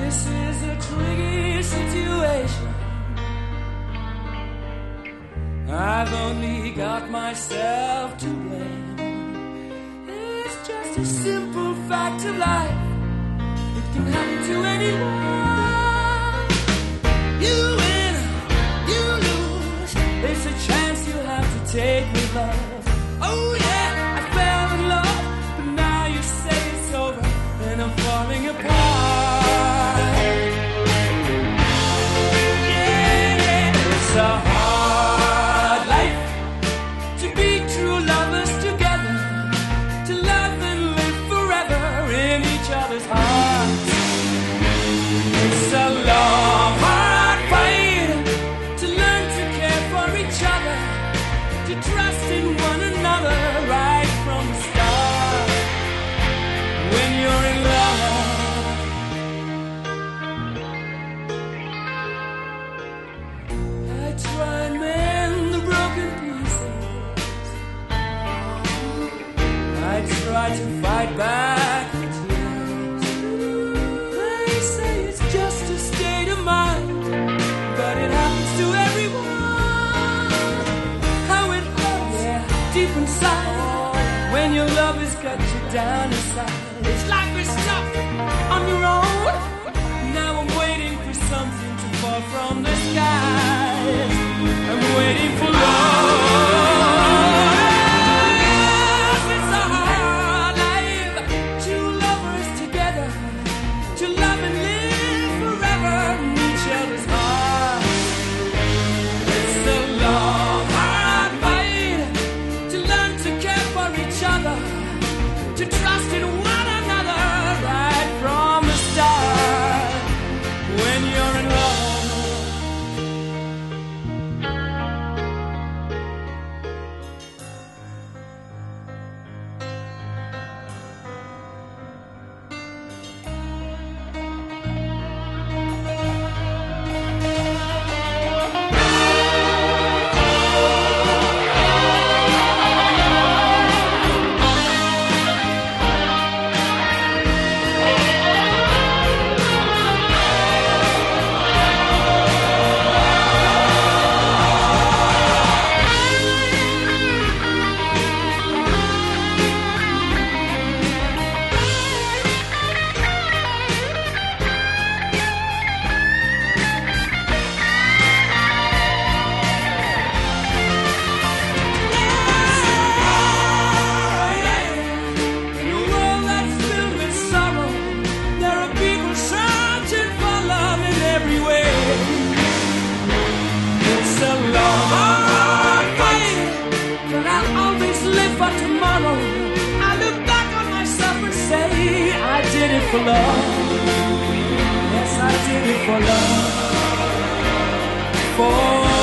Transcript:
This is a tricky situation. I've only got myself to blame. It's just a simple fact of life. It can happen to anyone. You win, you lose. There's a chance you have to take with love. Oh yeah, I fell in love, but now you say it's over and I'm falling apart. Yeah, it's a hard life to be true lovers together, to love and live forever in each other's hearts. It's a long, hard fight to learn to care for each other, to trust in one another right from the start. When you're in love, I try and mend the broken pieces. I try to fight back the tears. They say it's just a state of mind, but it happens to everyone. How it hurts, yeah, deep inside, when your love has cut you down inside. It's like we're stuck on your own. Now I'm waiting for something to fall from the skies. I'm waiting for love. Yes, it's a hard life. Two lovers together, to love and live forever in each other's hearts. It's a long, hard fight to learn to care for each other, to trust in one another right from the start. When you're in love, for love. Yes, I did it for love. For